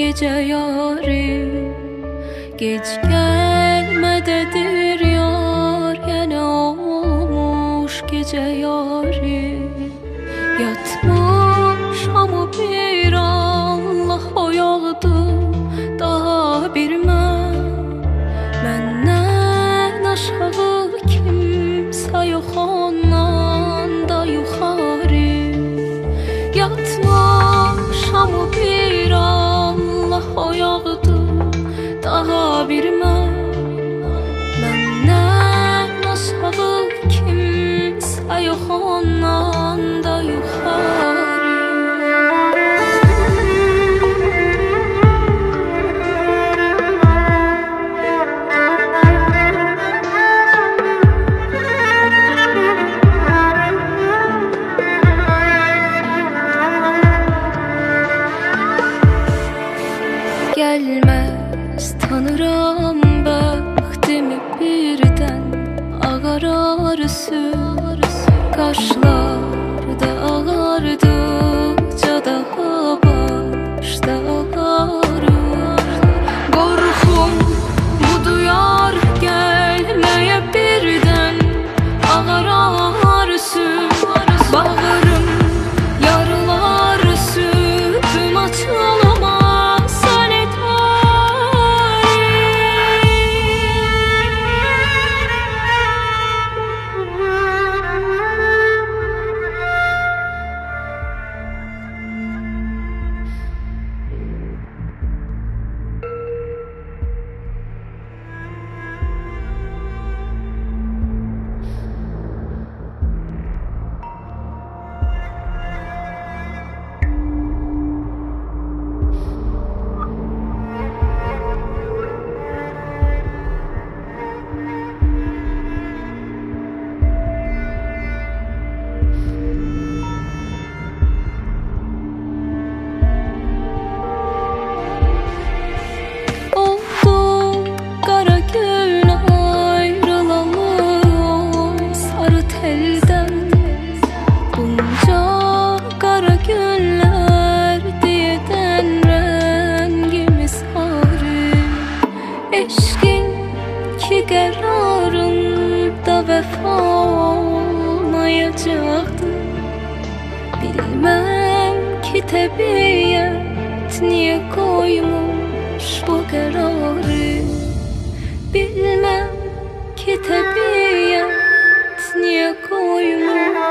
gece yarim. Geç gelmededir yar, yine olmuş gece yarim. Yatmış ama bir Allah oyadı, daha bir məndən aşağı kimsə yox, ondan da yuxarı. Yatmış ama bir Allah oyadı, daha bir məndən aşağı kimsə yox, ondan da yuxarı. Gelmez tanıram bəxtimi birdən, ağararısın qaşlarda, ağardıqca daha başda ağarır. Qorxum bu duyar gəlməyə birdən, ağararısın bağırım yarılarsın, açılamaz səni qərarında vəfa olmayacaqdı. Bilməm ki təbiət niyə qoymuş bu qərarı. Bilməm ki təbiət niyə qoymuş